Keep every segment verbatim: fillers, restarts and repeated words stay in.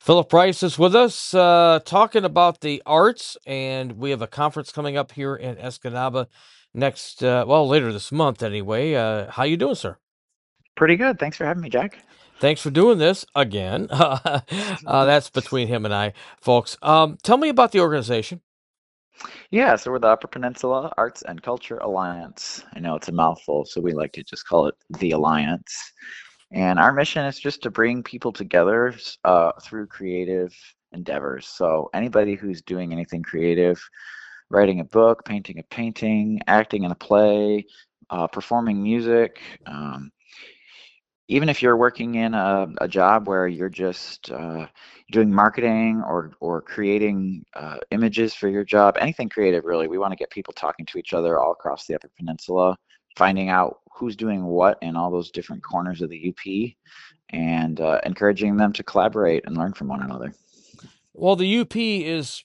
Philip Price is with us, uh, talking about the arts, and we have a conference coming up here in Escanaba next, uh, well, later this month anyway. Uh, how you doing, sir? Pretty good. Thanks for having me, Jack. Thanks for doing this again. uh, that's between him and I, folks. Um, tell me about the organization. Yeah, so we're the Upper Peninsula Arts and Culture Alliance. I know it's a mouthful, so we like to just call it the Alliance. And our mission is just to bring people together uh, through creative endeavors. So anybody who's doing anything creative, writing a book, painting a painting, acting in a play, uh, performing music, um, even if you're working in a, a job where you're just uh, doing marketing or or creating uh, images for your job, anything creative really, we want to get people talking to each other all across the Upper Peninsula, finding out who's doing what in all those different corners of the U P, and uh, encouraging them to collaborate and learn from one another. Well, the U P is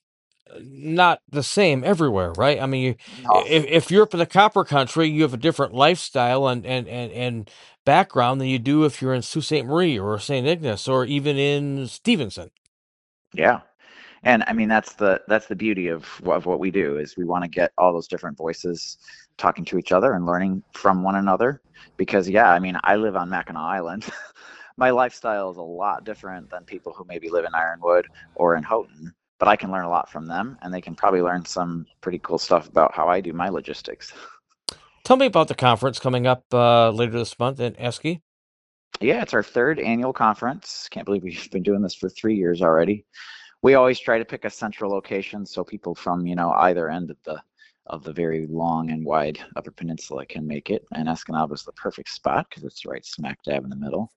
not the same everywhere, right? I mean, you, No. if if you're up in the copper country, you have a different lifestyle and and and and background than you do if you're in Sault Ste. Marie or Saint Ignace or even in Stevenson. Yeah. And I mean that's the that's the beauty of of what we do is we want to get all those different voices talking to each other and learning from one another because yeah, I mean I live on Mackinac Island. My lifestyle is a lot different than people who maybe live in Ironwood or in Houghton, but I can learn a lot from them and they can probably learn some pretty cool stuff about how I do my logistics. Tell me about the conference coming up uh, later this month in Esky. Yeah, it's our third annual conference. Can't believe we've been doing this for three years already. We always try to pick a central location so people from, you know, either end of the of the very long and wide Upper Peninsula can make it. And Escanaba is the perfect spot because it's right smack dab in the middle.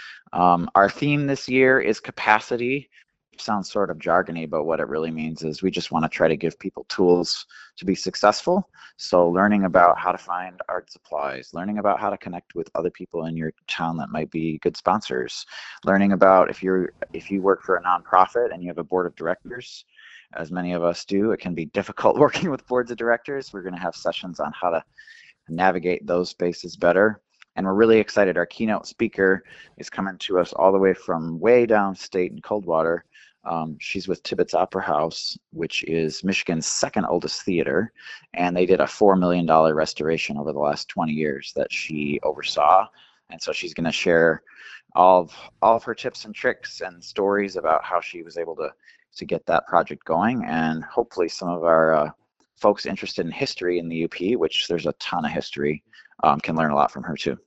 Um, our theme this year is capacity. Sounds sort of jargony, but what it really means is we just want to try to give people tools to be successful. So learning about how to find art supplies, learning about how to connect with other people in your town that might be good sponsors, learning about if you're if you work for a nonprofit and you have a board of directors, as many of us do, it can be difficult working with boards of directors. We're going to have sessions on how to navigate those spaces better. And we're really excited. Our keynote speaker is coming to us all the way from way downstate in Coldwater. Um, she's with Tibbetts Opera House, which is Michigan's second oldest theater, and they did a four million dollar restoration over the last twenty years that she oversaw. And so she's going to share all of all of her tips and tricks and stories about how she was able to to get that project going, and hopefully some of our uh, folks interested in history in the U P, which there's a ton of history, um, can learn a lot from her too.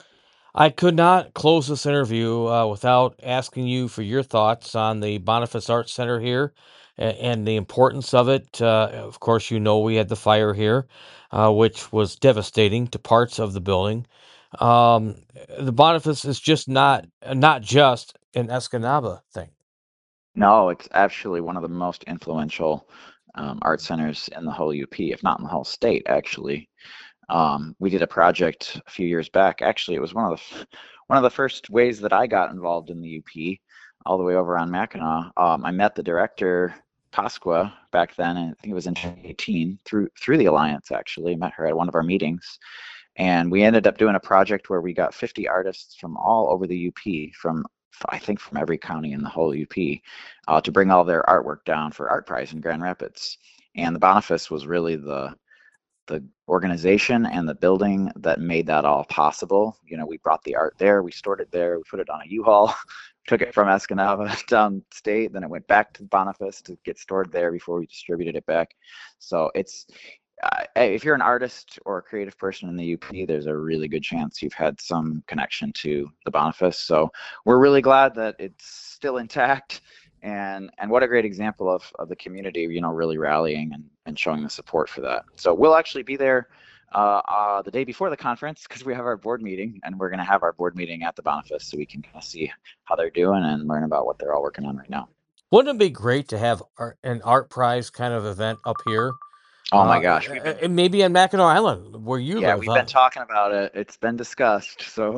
I could not close this interview uh, without asking you for your thoughts on the Boniface Arts Center here and, and the importance of it. Uh, of course, you know we had the fire here, uh, which was devastating to parts of the building. Um, the Boniface is just not not just an Escanaba thing. No, it's actually one of the most influential um, art centers in the whole U P, if not in the whole state, actually. Um, we did a project a few years back. Actually, it was one of the one of the first ways that I got involved in the U P, all the way over on Mackinac. Um, I met the director Pasqua back then, and I think it was in twenty eighteen through through the Alliance. Actually, I met her at one of our meetings, and we ended up doing a project where we got fifty artists from all over the U P, from I think from every county in the whole U P, uh, to bring all their artwork down for Art Prize in Grand Rapids. And the Boniface was really the the organization and the building that made that all possible. You know, we brought the art there, we stored it there, we put it on a U-Haul, took it from Escanaba downstate, then it went back to Boniface to get stored there before we distributed it back. So it's uh, if you're an artist or a creative person in the U P, there's a really good chance you've had some connection to the Boniface. So we're really glad that it's still intact, and and what a great example of, of the community, you know, really rallying and, and showing the support for that. So we'll actually be there uh, uh, the day before the conference because we have our board meeting, and we're going to have our board meeting at the Boniface so we can kind of see how they're doing and learn about what they're all working on right now. Wouldn't it be great to have art, an art prize kind of event up here? Oh my Uh, gosh, we've been and maybe on Mackinac Island where you yeah, live. we've been Uh, talking about it. It's been discussed. So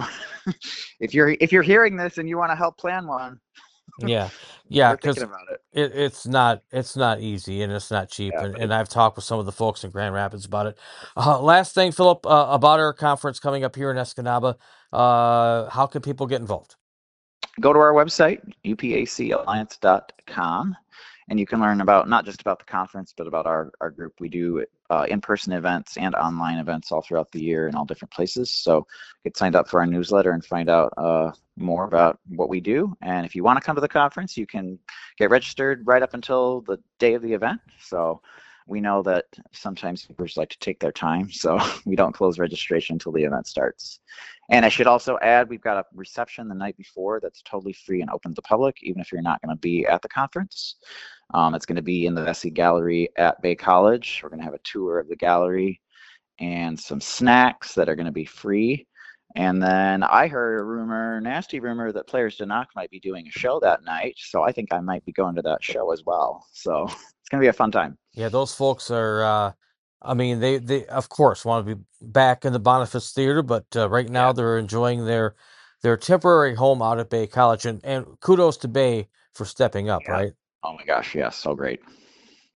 if you're if you're hearing this and you want to help plan one, Yeah, yeah, we're thinking because about it. it, it's not it's not easy and it's not cheap, Yeah, and, but and it, I've talked with some of the folks in Grand Rapids about it. Uh, last thing, Philip, uh, about our conference coming up here in Escanaba, uh, how can people get involved? go to our website, u p a c alliance dot com, and you can learn about not just about the conference, but about our, our group. We do uh, in-person events and online events all throughout the year in all different places. So get signed up for our newsletter and find out uh, more about what we do. And if you want to come to the conference, you can get registered right up until the day of the event. So we know that sometimes people like to take their time, so we don't close registration until the event starts. And I should also add, we've got a reception the night before that's totally free and open to the public, even if you're not going to be at the conference. Um, it's going to be in the Vesey Gallery at Bay College. We're going to have a tour of the gallery and some snacks that are going to be free. And then I heard a rumor, nasty rumor, that Players to Knock might be doing a show that night. So I think I might be going to that show as well. So it's going to be a fun time. Yeah, those folks are, uh, I mean, they, they of course want to be back in the Boniface Theater, but uh, right now Yeah. they're enjoying their their temporary home out at Bay College, and, and kudos to Bay for stepping up, Yeah. right? Oh my gosh. Yeah. So great.